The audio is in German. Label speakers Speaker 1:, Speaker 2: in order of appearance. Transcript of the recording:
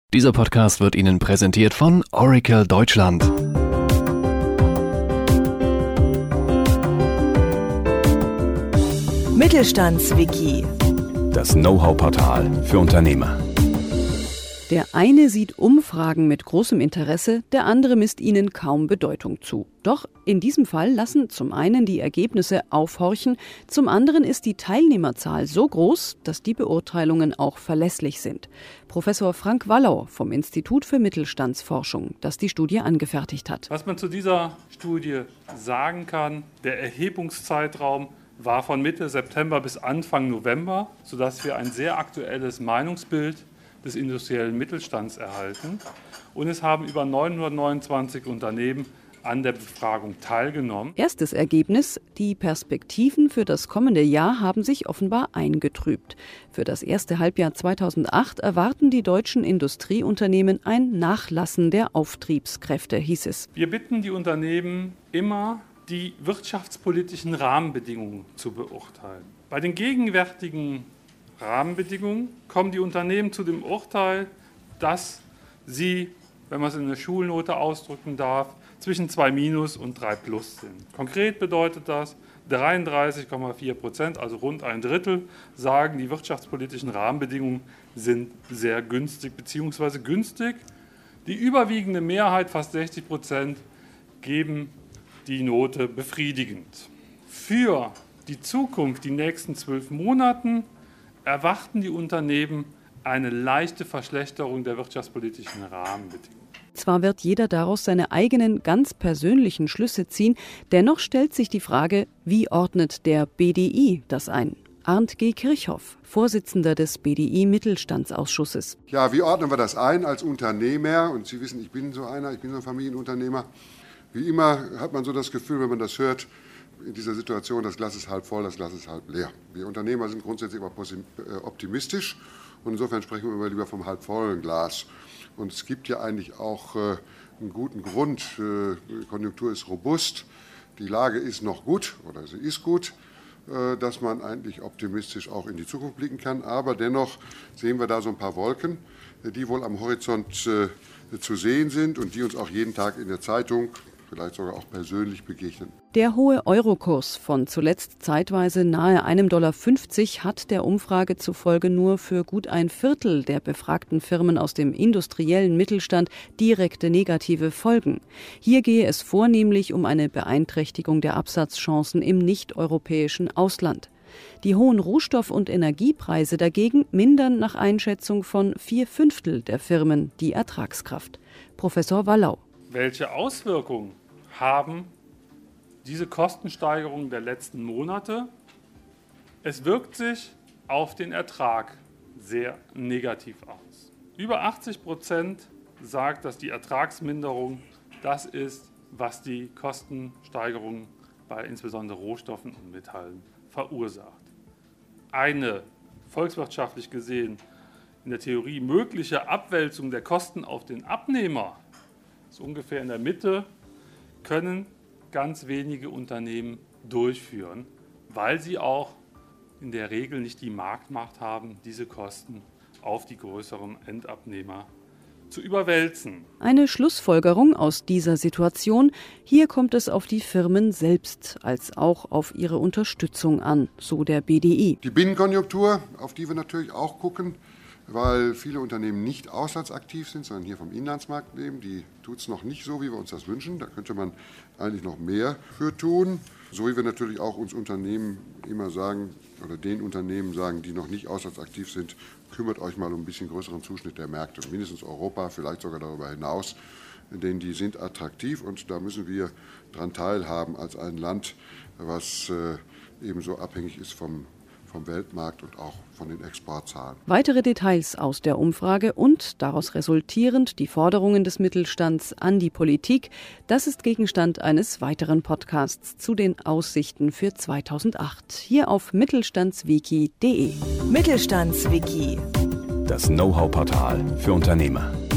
Speaker 1: Dieser Podcast wird Ihnen präsentiert von Oracle Deutschland.
Speaker 2: Mittelstandswiki.
Speaker 3: Das Know-how-Portal für Unternehmer.
Speaker 4: Der eine sieht Umfragen mit großem Interesse, der andere misst ihnen kaum Bedeutung zu. Doch in diesem Fall lassen zum einen die Ergebnisse aufhorchen, zum anderen ist die Teilnehmerzahl so groß, dass die Beurteilungen auch verlässlich sind. Professor Frank Wallau vom Institut für Mittelstandsforschung, das die Studie angefertigt hat.
Speaker 5: Was man zu dieser Studie sagen kann, der Erhebungszeitraum war von Mitte September bis Anfang November, sodass wir ein sehr aktuelles Meinungsbild des industriellen Mittelstands erhalten. Und es haben über 929 Unternehmen an der Befragung teilgenommen.
Speaker 4: Erstes Ergebnis: Die Perspektiven für das kommende Jahr haben sich offenbar eingetrübt. Für das erste Halbjahr 2008 erwarten die deutschen Industrieunternehmen ein Nachlassen der Auftriebskräfte, hieß es.
Speaker 5: Wir bitten die Unternehmen immer, die wirtschaftspolitischen Rahmenbedingungen zu beurteilen. Bei den gegenwärtigen Rahmenbedingungen kommen die Unternehmen zu dem Urteil, dass sie, wenn man es in einer Schulnote ausdrücken darf, zwischen 2- und 3+ sind. Konkret bedeutet das, 33,4%, also rund ein Drittel, sagen, die wirtschaftspolitischen Rahmenbedingungen sind sehr günstig bzw. günstig. Die überwiegende Mehrheit, fast 60%, geben die Note befriedigend. Für die Zukunft, die nächsten 12 Monaten, erwarten die Unternehmen eine leichte Verschlechterung der wirtschaftspolitischen Rahmenbedingungen.
Speaker 4: Zwar wird jeder daraus seine eigenen ganz persönlichen Schlüsse ziehen, dennoch stellt sich die Frage, wie ordnet der BDI das ein? Arndt G. Kirchhoff, Vorsitzender des BDI-Mittelstandsausschusses.
Speaker 6: Ja, wie ordnen wir das ein als Unternehmer? Und Sie wissen, ich bin so ein Familienunternehmer. Wie immer hat man so das Gefühl, wenn man das hört, in dieser Situation, das Glas ist halb voll, das Glas ist halb leer. Wir Unternehmer sind grundsätzlich immer optimistisch und insofern sprechen wir immer lieber vom halb vollen Glas. Und es gibt ja eigentlich auch einen guten Grund. Die Konjunktur ist robust, die Lage ist noch gut oder sie ist gut, dass man eigentlich optimistisch auch in die Zukunft blicken kann. Aber dennoch sehen wir da so ein paar Wolken, die wohl am Horizont zu sehen sind und die uns auch jeden Tag in der Zeitung, vielleicht sogar auch persönlich begegnen.
Speaker 4: Der hohe Eurokurs von zuletzt zeitweise nahe $1,50 hat der Umfrage zufolge nur für gut ein Viertel der befragten Firmen aus dem industriellen Mittelstand direkte negative Folgen. Hier gehe es vornehmlich um eine Beeinträchtigung der Absatzchancen im nicht-europäischen Ausland. Die hohen Rohstoff- und Energiepreise dagegen mindern nach Einschätzung von 4/5 der Firmen die Ertragskraft. Professor Wallau.
Speaker 5: Welche Auswirkungen haben diese Kostensteigerungen der letzten Monate? Es wirkt sich auf den Ertrag sehr negativ aus. Über 80% sagt, dass die Ertragsminderung das ist, was die Kostensteigerungen bei insbesondere Rohstoffen und Metallen verursacht. Eine volkswirtschaftlich gesehen in der Theorie mögliche Abwälzung der Kosten auf den Abnehmer, so ungefähr in der Mitte, können ganz wenige Unternehmen durchführen, weil sie auch in der Regel nicht die Marktmacht haben, diese Kosten auf die größeren Endabnehmer zu überwälzen.
Speaker 4: Eine Schlussfolgerung aus dieser Situation: Hier kommt es auf die Firmen selbst als auch auf ihre Unterstützung an, so der BDI.
Speaker 6: Die Binnenkonjunktur, auf die wir natürlich auch gucken, weil viele Unternehmen nicht auslandsaktiv sind, sondern hier vom Inlandsmarkt leben. Die tut es noch nicht so, wie wir uns das wünschen. Da könnte man eigentlich noch mehr für tun. So wie wir natürlich auch uns Unternehmen immer sagen, oder den Unternehmen sagen, die noch nicht auslandsaktiv sind, kümmert euch mal um ein bisschen größeren Zuschnitt der Märkte. Mindestens Europa, vielleicht sogar darüber hinaus, denn die sind attraktiv und da müssen wir daran teilhaben als ein Land, was ebenso abhängig ist vom Weltmarkt und auch von den Exportzahlen.
Speaker 4: Weitere Details aus der Umfrage und daraus resultierend die Forderungen des Mittelstands an die Politik, das ist Gegenstand eines weiteren Podcasts zu den Aussichten für 2008. Hier auf mittelstandswiki.de.
Speaker 2: Mittelstandswiki.
Speaker 3: Das Know-how-Portal für Unternehmer.